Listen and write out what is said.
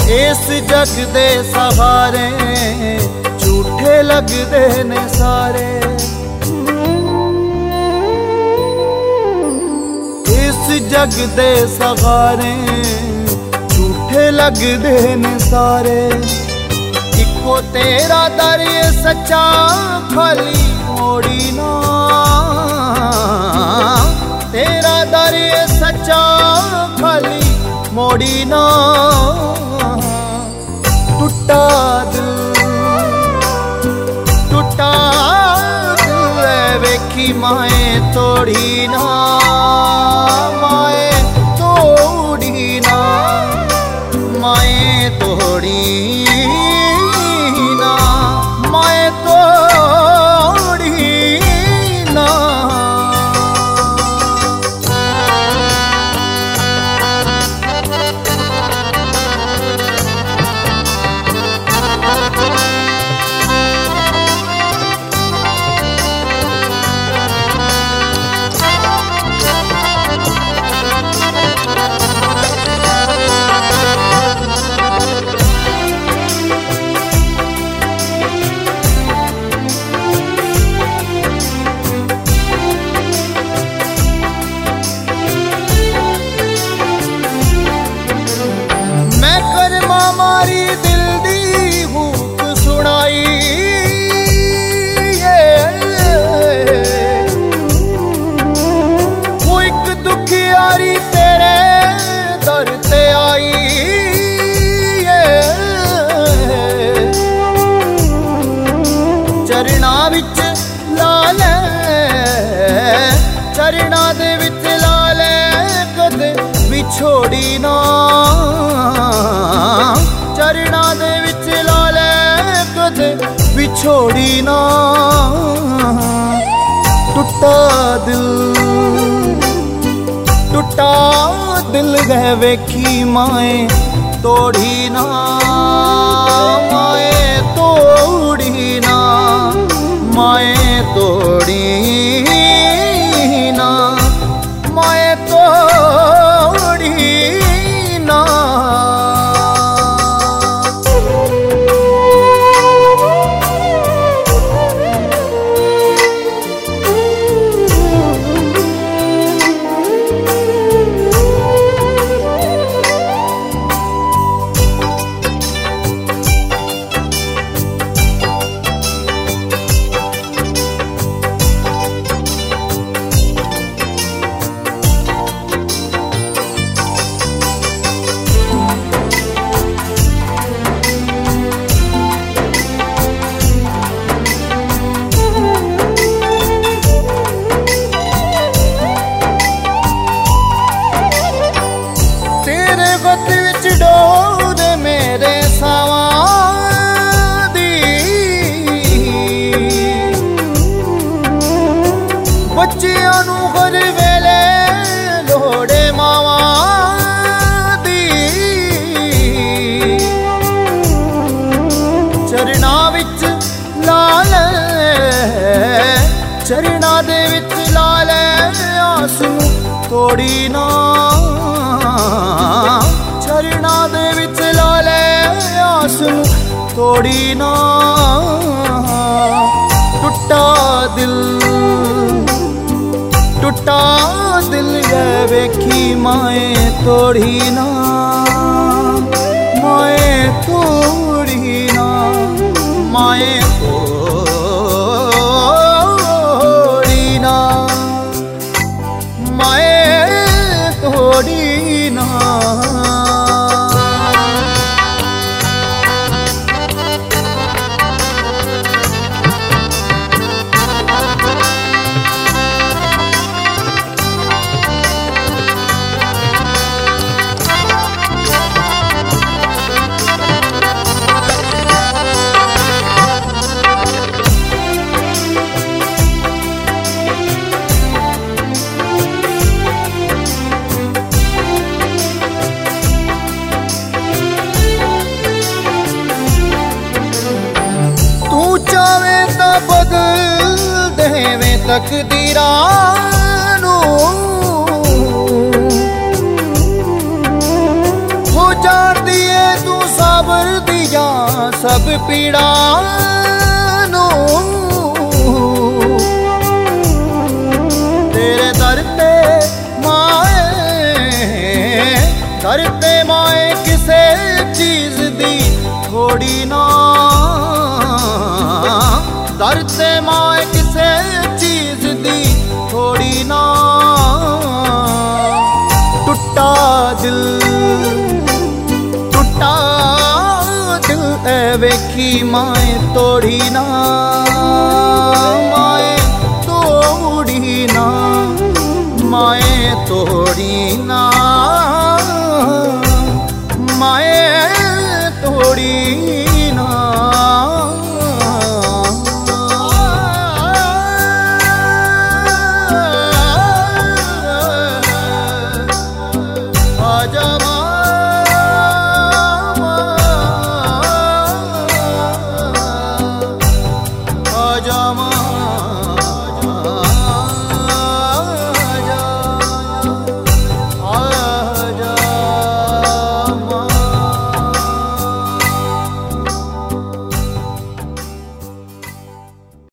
इस जग दे सहारे झूठे लगदे ने सारे। इस जग दे सहारे झूठे लगदे ने सारे। इको तेरा दर सच्चा खाली मोड़ी ना, तेरा दर सच्चा खाली मोड़ी ना। टूटा दिल वेखी माए तोड़ी ना, माए तोड़ी ना, माए तोड़ी ना, माए तोड़ी ना। मारी दिल दी हुक सुनाई, वो एक दुखियारी तेरे दर ते आई। चरणा विच लाले, चरणा दे विच लाले कदे विछोड़ी ना, चरणा दे विच लाले कदे विछोड़ी ना। टूटा दिल गए वेखी माए तोड़ी ना, माए तोड़ी ना, माए तोड़ी ना, माए तोड़ी ना। डोर मेरे सावां दी, बच्चियां नू हर वेले लोड़े मावां दी। चरणा विच लाले, चरणा दे विच लाले आस तोड़ी ना, चरणा दे विच लाले आस तोड़ी ना। टूटा दिल गए वेखी माए तोड़ी ना, माए तोड़ी ना, माए तोड़ी ना, माए तोड़ी ना। बदल देवे तकदीरां नू, हो जान दिए तू सा सब पीड़ा नू तेरे दर ते माए, दर ते माए किसे चीज दी थोड़ी ना, दर ते माए किसे चीज दी थोड़ी ना। टुटा दिल, टुटा दिल ए वेखी माए तोड़ी ना, माए तोड़ी ना, माए तोड़ी ना, माए तोड़ी ना। आजा